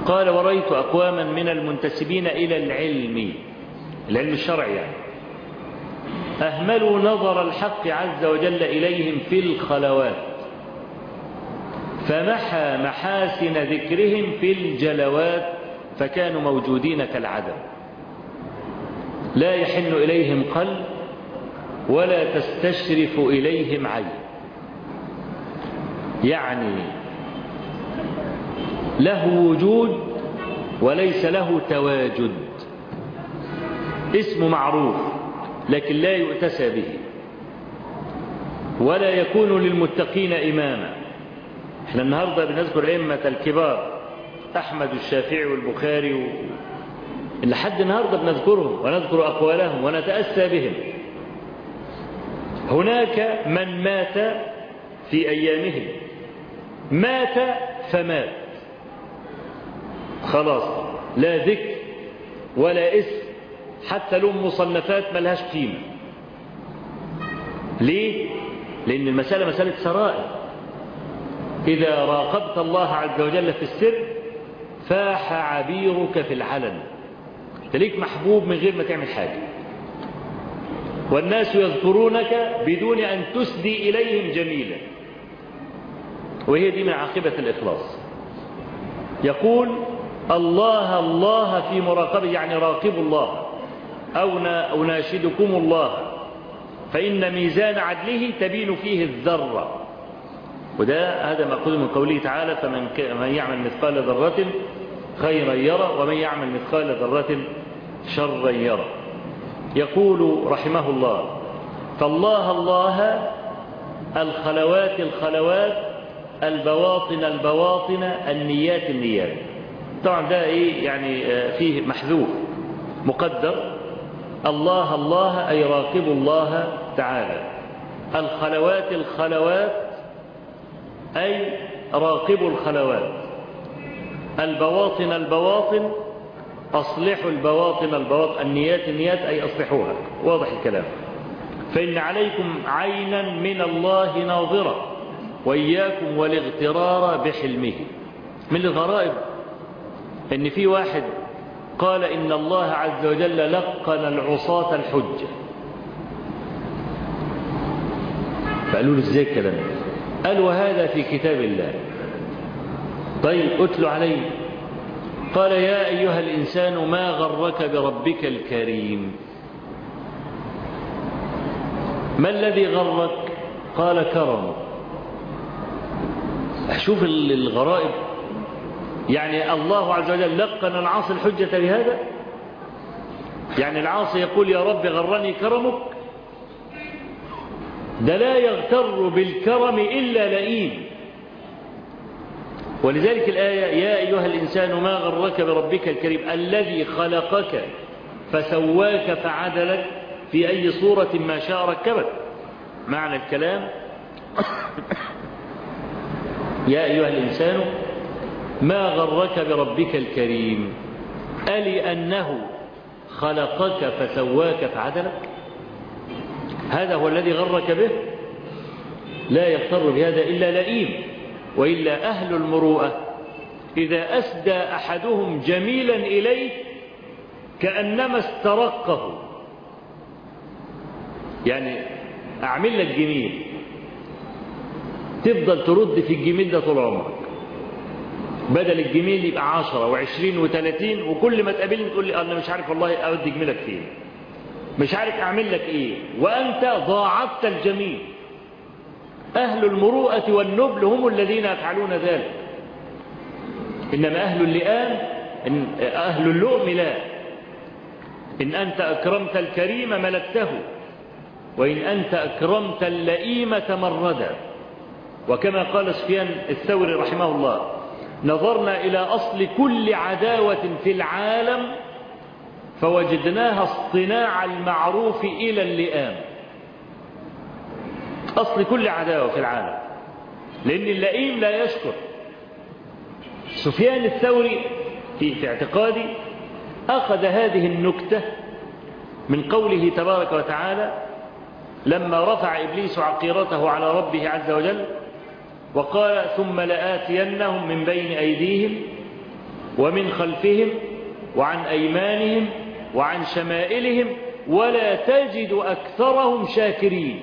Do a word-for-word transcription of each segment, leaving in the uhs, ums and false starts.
قال ورأيت أقواما من المنتسبين إلى العلم، العلم الشرعي يعني، أهملوا نظر الحق عز وجل إليهم في الخلوات، فمحى محاسن ذكرهم في الجلوات، فكانوا موجودين كالعدم، لا يحن إليهم قلب ولا تستشرف إليهم عين. يعني له وجود وليس له تواجد، اسم معروف لكن لا يؤتسى به، ولا يكون للمتقين إماما. احنا النهاردة بنذكر أئمة الكبار، أحمد والشافعي والبخاري و... لحد النهاردة بنذكرهم ونذكر أقوالهم ونتأسى بهم. هناك من مات في أيامهم، مات فمات خلاص، لا ذكر ولا اسم، حتى لهم مصنفات ملهاش قيمة. ليه؟ لأن المسألة مسألة سرائر. إذا راقبت الله عز وجل في السر فاح عبيرك في العلن، تليك محبوب من غير ما تعمل حاجة، والناس يذكرونك بدون أن تسدي إليهم جميلا، وهي دي من عاقبة الإخلاص. يقول الله الله في مراقبة، يعني راقبوا الله، أو أناشدكم الله، فإن ميزان عدله تبين فيه الذرة. وده هذا مأخوذ من قوله تعالى فمن يعمل مثقال ذرة خيرا يرى ومن يعمل مثقال ذرة شرا يرى. يقول رحمه الله فالله الله الخلوات الخلوات البواطن البواطن النيات النيات. طبعا ده ايه يعني فيه محذوف مقدر. الله الله أي راقبوا الله تعالى، الخلوات الخلوات أي راقبوا الخلوات، البواطن البواطن أصلحوا البواطن البواطن، النيات النيات أي أصلحوها. واضح الكلام. فإن عليكم عينا من الله ناظرة وإياكم والاغترار بحلمه. من الغرائب إن في واحد قال إن الله عز وجل لقن العصاة الحجة، فقالوا له ازاي الكلام؟ قال وهذا في كتاب الله. طيب اتلو عليه. قال يا أيها الإنسان ما غرك بربك الكريم. ما الذي غرك؟ قال كرم. أشوف الغرائب، يعني الله عز وجل لقن العاصي الحجة بهذا، يعني العاصي يقول يا رب غرني كرمك. ده لا يغتر بالكرم إلا لئيم. ولذلك الآية يا أيها الإنسان ما غرك بربك الكريم الذي خلقك فسواك فعدلك في أي صورة ما شاء ركبك. معنى الكلام يا أيها الإنسان ما غرك بربك الكريم ألي أنه خلقك فسواك فعدلك، هذا هو الذي غرك به. لا يغتر بهذا إلا لئيم، وإلا أهل المروءة إذا أسدى أحدهم جميلا إليه كأنما استرقه، يعني أعمل لك جميل تفضل ترد في الجميل ده طول عمرك، بدل الجميل يبقى عشرة وعشرين وثلاثين، وكل ما تقابلني تقول لي أنا مش عارف والله أودي جميلك فين، مش عارف أعمل لك إيه، وأنت ضاعفت الجميل. أهل المروءة والنبل هم الذين يفعلون ذلك، إنما أهل اللئام أهل اللؤم لا. إن أنت أكرمت الكريم ملكته، وإن أنت أكرمت اللئيم تمردا. وكما قال سفيان الثوري رحمه الله نظرنا إلى أصل كل عداوة في العالم فوجدناها اصطناع المعروف إلى اللئام. أصل كل عداوة في العالم، لأن اللئيم لا يشكر. سفيان الثوري في, في اعتقادي أخذ هذه النكتة من قوله تبارك وتعالى لما رفع إبليس عقيرته على ربه عز وجل وقال ثم لآتينهم من بين أيديهم ومن خلفهم وعن أيمانهم وعن شمائلهم ولا تجد أكثرهم شاكرين.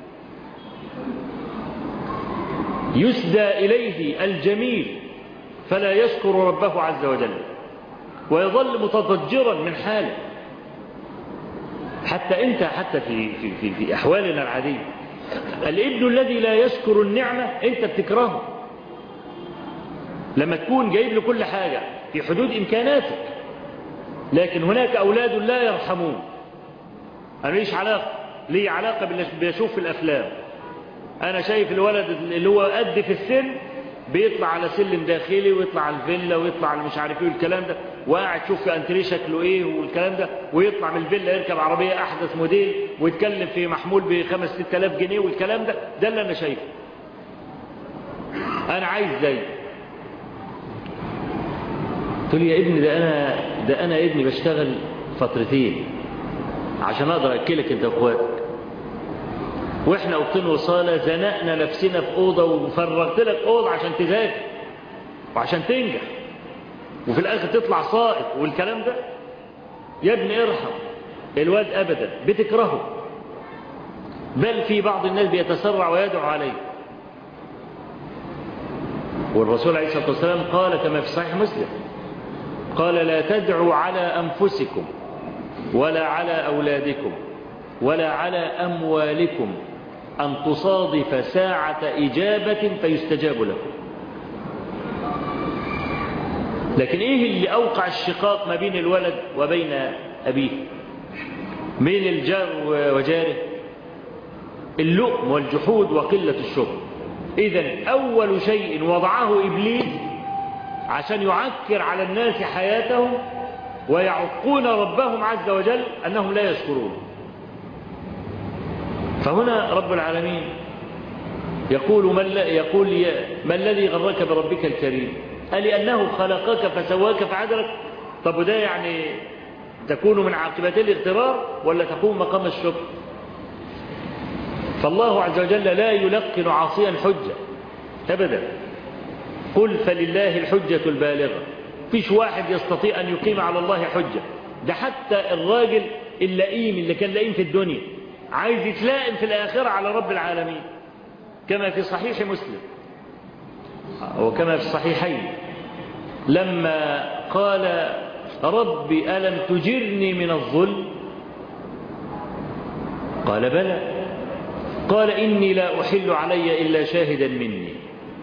يسدى إليه الجميل فلا يشكر ربه عز وجل ويظل متضجرا من حاله. حتى أنت حتى في, في, في, في أحوالنا العادية الابن الذي لا يشكر النعمة أنت بتكرهه لما تكون جايب له كل حاجة في حدود إمكاناتك، لكن هناك أولاد لا يرحمون. أنا ليش علاقة ليه علاقة باللي بيشوف في الأفلام. أنا شايف الولد اللي هو قد في السن بيطلع على سلم داخلي ويطلع على الفيلا ويطلع على مش عارف ايه والكلام ده، وقاعد شوف في انتريه شكله ايه والكلام ده، ويطلع من الفيلا يركب عربية أحدث موديل ويتكلم في محمول بخمس ست آلاف جنيه والكلام ده. ده اللي أنا شايفه. أنا عايز زي تقول يا ابني ده أنا ده أنا ابني بشتغل فترتين عشان أقدر أكلك أنت وأخواتك، وإحنا أوضتين وصالة زنقنا نفسنا في أوضة وفرغت لك أوضة عشان تذاكر وعشان تنجح وفي الآخر تطلع ساقط والكلام ده. يا ابني ارحم الواد أبدا، بتكرهه، بل في بعض الناس بيتسرع ويدعو عليه. والرسول عليه الصلاة والسلام قال كما في صحيح مسلم قال لا تدعوا على أنفسكم ولا على أولادكم ولا على أموالكم أن تصادف ساعة إجابة فيستجاب لكم. لكن إيه اللي أوقع الشقاق ما بين الولد وبين أبيه بين الجار وجاره؟ اللؤم والجحود وقلة الشكر. إذن أول شيء وضعه إبليس عشان يعكر على الناس حياتهم ويعقون ربهم عز وجل أنهم لا يشكرون. فهنا رب العالمين يقول من لا يقول ما الذي غرك بربك الكريم؟ قال لأنه خلقك فسواك فعدلك. طب وده يعني تكون من عاقبتي الاغترار ولا تقوم مقام الشكر؟ فالله عز وجل لا يلقن عاصيا حجة أبدا. قل فلله الحجة البالغة. فيش واحد يستطيع أن يقيم على الله حجة. ده حتى الراجل اللئيم اللي كان لئيم في الدنيا عايز يتلائم في الآخرة على رب العالمين، كما في صحيح مسلم وكما في الصحيحين لما قال رب ألم تجرني من الظلم؟ قال بلى. قال إني لا أحل علي إلا شاهدا مني.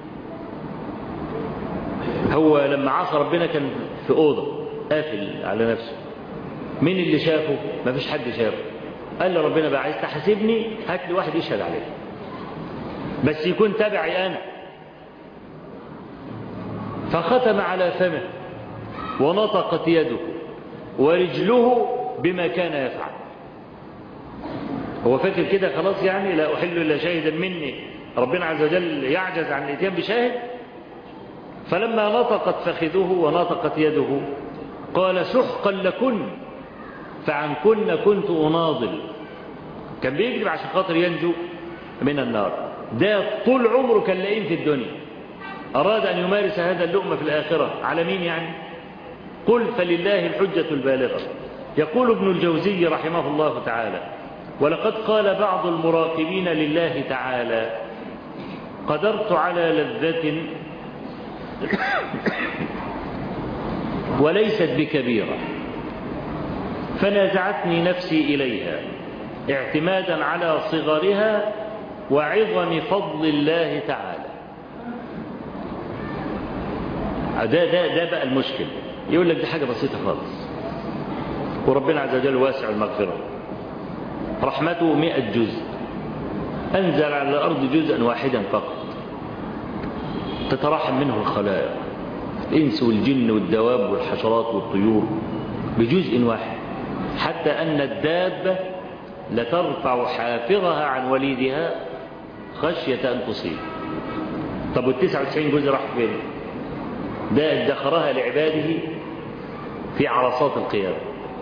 هو لما عصى ربنا كان في أوضة قافل على نفسه، مين اللي شافه؟ ما فيش حد شافه. قال له ربنا بقى عايز تحاسبني هات لي واحد يشهد عليه بس يكون تبعي أنا. فختم على فمه ونطقت يده ورجله بما كان يفعل. هو فاكر كده خلاص يعني لا أحل إلا شاهدا مني، ربنا عز وجل يعجز عن الاتيان بشاهد. فلما نطقت فخذه ونطقت يده قال سحقا لكن فعن كن كنت أناضل. كان بيجري عشان خاطر ينجو من النار. ده طول عمره كان لئيم في الدنيا، أراد أن يمارس هذا اللؤم في الآخرة على مين يعني؟ قل فلله الحجة البالغة. يقول ابن الجوزي رحمه الله تعالى ولقد قال بعض المراقبين لله تعالى قدرت على لذة وليست بكبيرة فنازعتني نفسي إليها اعتمادا على صغرها وعظم فضل الله تعالى. ده, ده, ده بقى المشكل. يقول لك دي حاجة بسيطة خالص وربنا عز وجل واسع المغفرة، رحمته مئة جزء، أنزل على الأرض جزءا واحدا فقط تتراحم منه الخلائق الإنس والجن والدواب والحشرات والطيور بجزء واحد، حتى أن الدابة لترفع حافرها عن وليدها خشية أن تصيب. طب والتسعة وتسعين جزء راح فين؟ ده ادخرها لعباده في عرصات القيامة.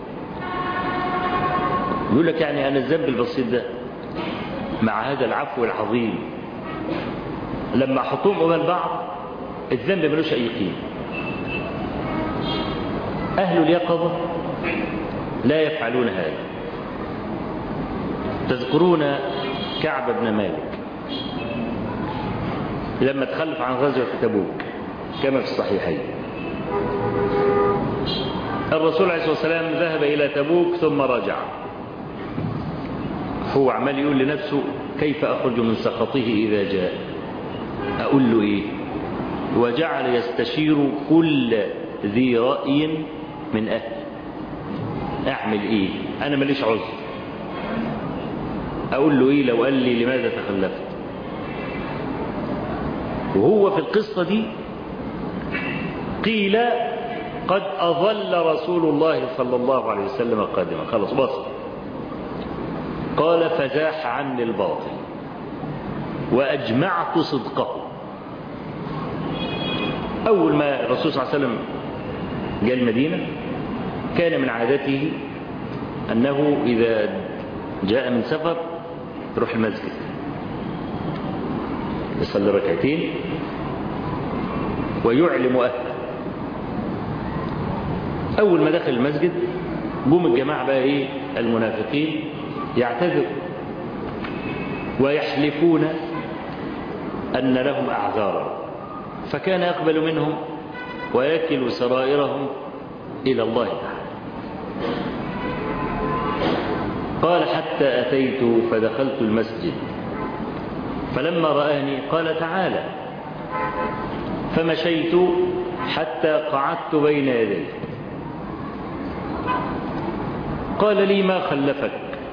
يقول لك يعني أنا الذنب البسيط ده مع هذا العفو العظيم لما أحطهم قبال بعض الذنب ملوش أي قيمة. أهل اليقظة لا يفعلون هذا. تذكرون كعب بن مالك لما تخلف عن غزوة تبوك كما في الصحيحين، الرسول عليه الصلاة والسلام ذهب إلى تبوك ثم رجع، هو عمال يقول لنفسه كيف أخرج من سخطه إذا جاء، أقول له إيه؟ وجعل يستشير كل ذي رأي من أهل، أعمل إيه؟ أنا ماليش عذر، أقول له إيه لو قال لي لماذا تخلفت؟ وهو في القصة دي قيل قد أظل رسول الله صلى الله عليه وسلم قادما، خلص بصر. قال فزاح عني الباطل وأجمعت صدقه. أول ما الرسول صلى الله عليه وسلم جاء المدينة كان من عادته أنه إذا جاء من سفر يروح المسجد يصلي ركعتين ويعلم أهله. أول ما دخل المسجد قوم الجماعة بقى إيه المنافقين يعتذروا ويحلفون أن لهم أعذارا، فكان يقبل منهم ويكل سرائرهم إلى الله تعالى. قال حتى أتيت فدخلت المسجد فلما رآني قال تعالى، فمشيت حتى قعدت بين يديه. قال لي ما خلفك؟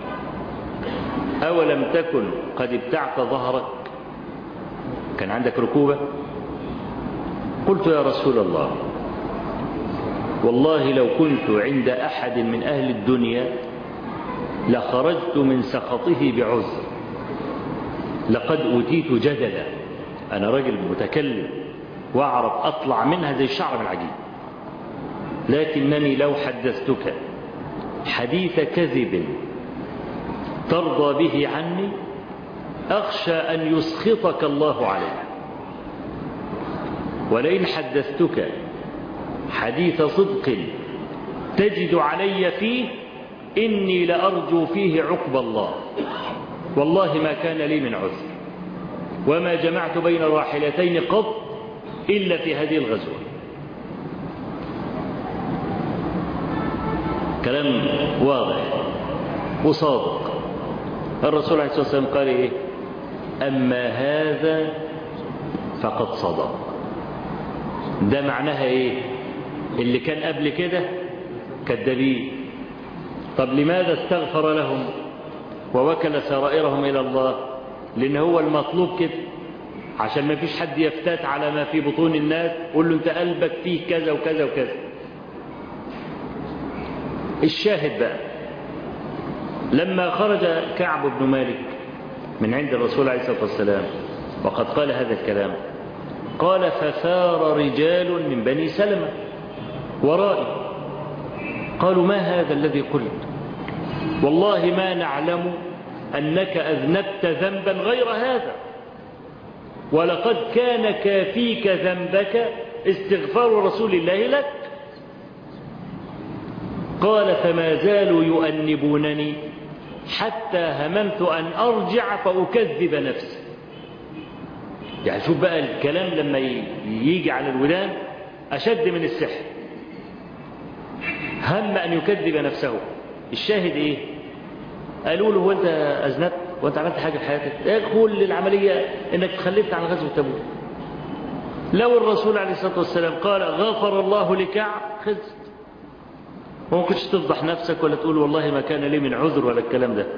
أولم تكن قد ابتعت ظهرك؟ كان عندك ركوبة؟ قلت يا رسول الله والله لو كنت عند أحد من أهل الدنيا لخرجت من سخطه بعذر، لقد أوتيت جدلا، أنا رجل متكلم وأعرف أطلع منها زي الشعر من العجين، لكنني لو حدثتك حديث كذب ترضى به عني أخشى أن يسخطك الله عليه، ولئن حدثتك حديث صدق تجد علي فيه إني لأرجو فيه عقب الله، والله ما كان لي من عذر وما جمعت بين الراحلتين قط إلا في هذه الغزوة. كلام واضح وصادق. الرسول عليه الصلاة والسلام قال إيه؟ أما هذا فقد صدق. ده معناها إيه؟ اللي كان قبل كده كذابين. طب لماذا استغفر لهم ووكل سرائرهم إلى الله؟ لأن هو المطلوب كده، عشان ما فيش حد يفتات على ما في بطون الناس، قول له أنت قلبك فيه كذا وكذا وكذا. الشاهد بقى لما خرج كعب بن مالك من عند الرسول عليه الصلاة والسلام وقد قال هذا الكلام، قال فثار رجال من بني سلمة ورائي قالوا ما هذا الذي قلت؟ والله ما نعلم أنك أذنبت ذنبا غير هذا، ولقد كان كافيك ذنبك استغفار رسول الله لك. قال فما زالوا يؤنبونني حتى هممت أن أرجع فأكذب نفسي. يعني شوف بقى الكلام لما يجي على الودان أشد من السحر. هم أن يكذب نفسه. الشاهد إيه؟ قالوا له هو أنت أذنبت وأنت عملت حاجة في حياتك؟ إيه كل العملية إنك تخلفت عن غزوة تبوك. لو الرسول عليه الصلاة والسلام قال غفر الله لكعب خلصت، وما كنتش تفضح نفسك ولا تقول والله ما كان لي من عذر ولا الكلام ده.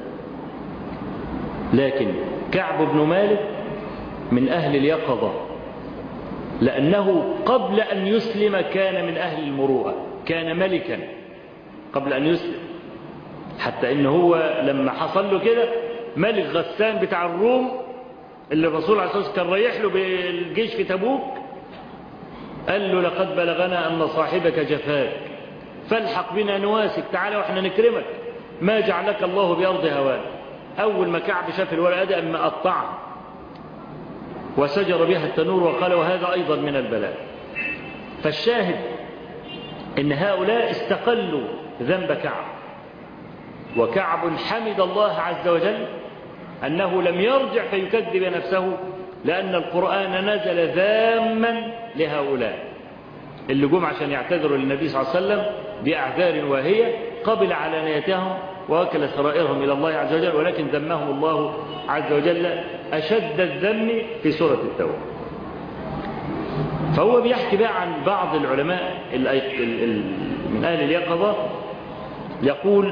لكن كعب بن مالك من أهل اليقظة، لأنه قبل أن يسلم كان من أهل المروءة، كان ملكا قبل أن يسلم، حتى إنه هو لما حصل له كده ملك غسان بتاع الروم اللي الرسول عليه الصلاة والسلام كان رايح له بالجيش في تبوك، قال له لقد بلغنا أن صاحبك جفاك فالحق بنا نواسك، تعالى وإحنا نكرمك، ما جعلك الله بأرض هوان. أول ما كعب شاف الورقة دي أما قطعها وسجر بها التنور وقال وهذا أيضا من البلاء. فالشاهد إن هؤلاء استقلوا ذنب كعب، وكعب حمد الله عز وجل أنه لم يرجع فيكذب نفسه، لأن القرآن نزل ذاما لهؤلاء اللي جم عشان يعتذروا للنبي صلى الله عليه وسلم بأعذار واهية، قبل علانيتهم ووكل سرائرهم إلى الله عز وجل، ولكن ذمهم الله عز وجل أشد الذم في سورة التوبة. فهو بيحكي بقى عن بعض العلماء من أهل اليقظة، يقول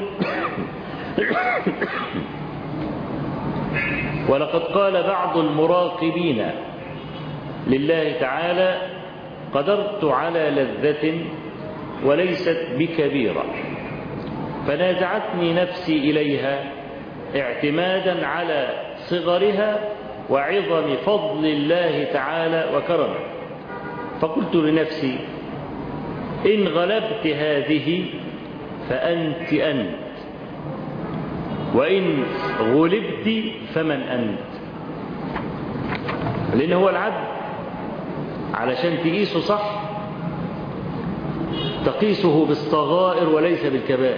ولقد قال بعض المراقبين لله تعالى قدرت على لذة وليست بكبيرة فنازعتني نفسي إليها اعتمادا على صغرها وعظم فضل الله تعالى وكرمه، فقلت لنفسي إن غلبت هذه فأنت أنت، وإن غلبت فمن أنت. لأن هو العبد علشان تقيسه صح تقيسه بالصغائر وليس بالكبائر.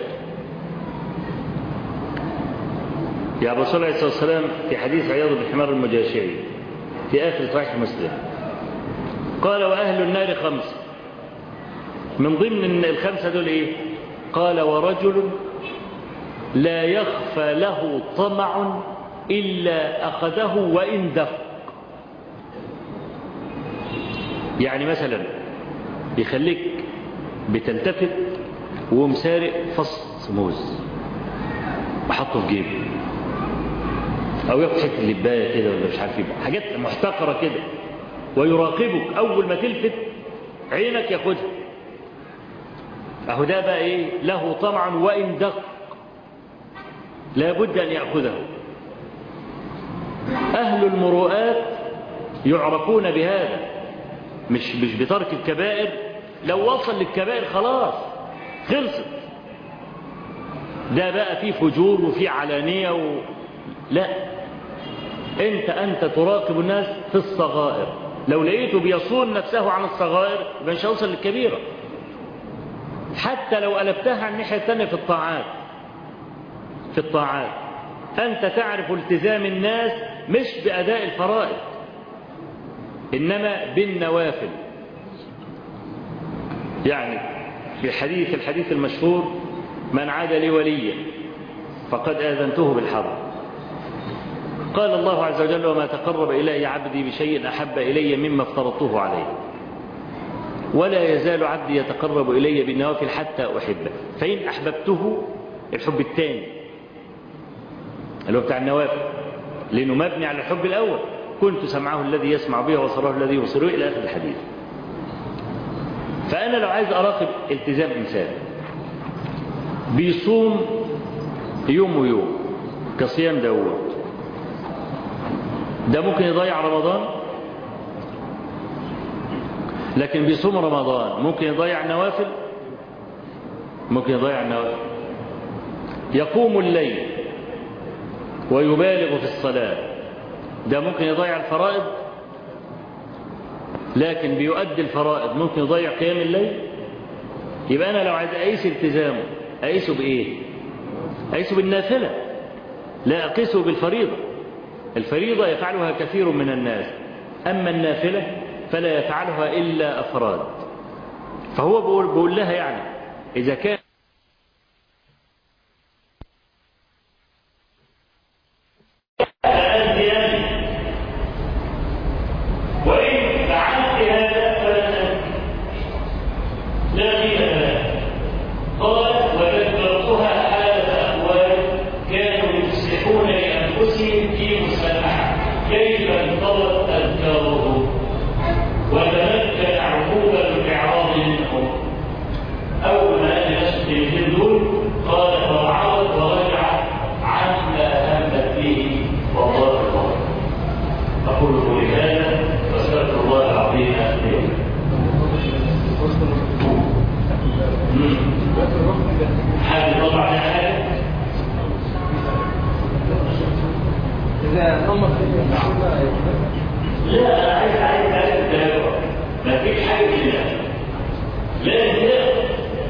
يا أبو صلى الله عليه وسلم في حديث عياض بن حمار المجاشعي في آخر صحيح مسلم قال وأهل النار خمسة، من ضمن الخمسة دول إيه؟ قال ورجل لا يخفى له طمع إلا أخذه وإن دق. يعني مثلا يخليك بتلتفت ومسارق فص موز وحطه في جيبه، أو ياخد حته لباية كده ولا مش عارف ايه، حاجات محتقرة كده، ويراقبك أول ما تلفت عينك ياخدها. أهو ده بقى إيه؟ له طمعا وإن دق لا بد أن يأخذه. أهل المروءات يعرفون بهذا، مش مش بترك الكبائر. لو وصل للكبائر خلاص خلصت، ده بقى فيه فجور وفيه علانية و... لا، انت انت تراقب الناس في الصغائر. لو لقيته بيصون نفسه عن الصغائر يبقى مش هيوصل للكبيرة. حتى لو قلبتها عن الناحية الثانية في الطاعات، في الطاعات أنت تعرف التزام الناس مش بأداء الفرائض إنما بالنوافل. يعني في الحديث الحديث المشهور من عاد لي وليا فقد آذنته بالحرب. قال الله عز وجل وما تقرب إلي عبدي بشيء أحب إلي مما افترضته عليه ولا يزال عبدي يتقرب إلي بالنوافل حتى أحبه فإن أحببته. الحب الثاني اللي هو بتاع النوافل، لأنه مبني على الحب الأول، كنت سمعه الذي يسمع به وبصره الذي يبصر به إلى آخر الحديث. فأنا لو عايز أراقب التزام إنسان بيصوم يوم ويوم كصيام داود، ده ممكن يضيع رمضان، لكن بيصوم رمضان ممكن يضيع النوافل، ممكن يضيع النوافل. يقوم الليل ويبالغ في الصلاة، ده ممكن يضيع الفرائض، لكن بيؤدي الفرائض ممكن يضيع قيام الليل. يبقى أنا لو عايز أقيس التزامه أقيسه بإيه؟ أقيسه بالنافلة، لا أقيسه بالفريضة. الفريضة يفعلها كثير من الناس، أما النافلة فلا يفعلها إلا أفراد. فهو بقول, بقول لها يعني إذا كان وإن فعلت هذا فلن لا قيمة لها. قال وذكرتها حالة أقوال كانوا يصلحون لأنفسهم في مسامحة كيف انطلت أذكارهم وتمكن عقوبة الإعراض منهم. أول ما قال نفس الكلمتين دول قال فوعظت ورجعت عما همت به والله الله. أقول قولي هذا واستغفر الله العظيم لي. حاجة طبعا حاجة إذا نمط لا أنا عايز عايز عايز التابع ما فيش حاجة كده لازم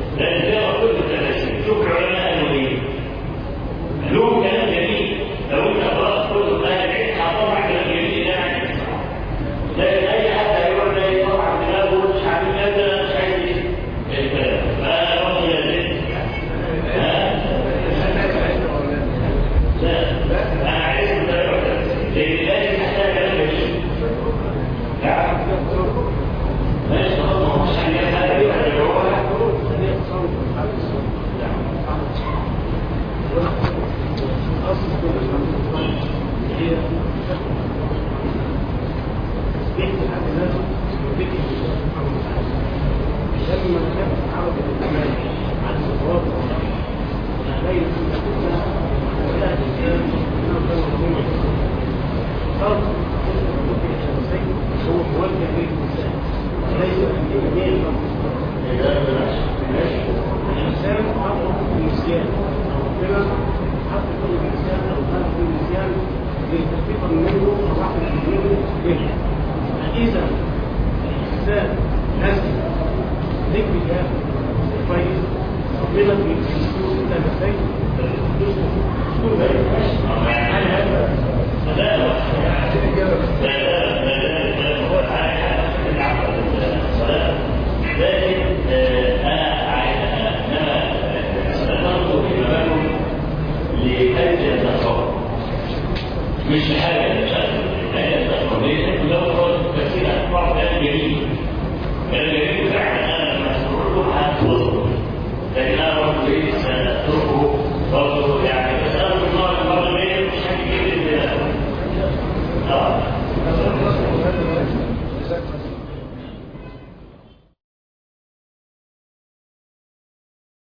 لكن أنا برضه إيه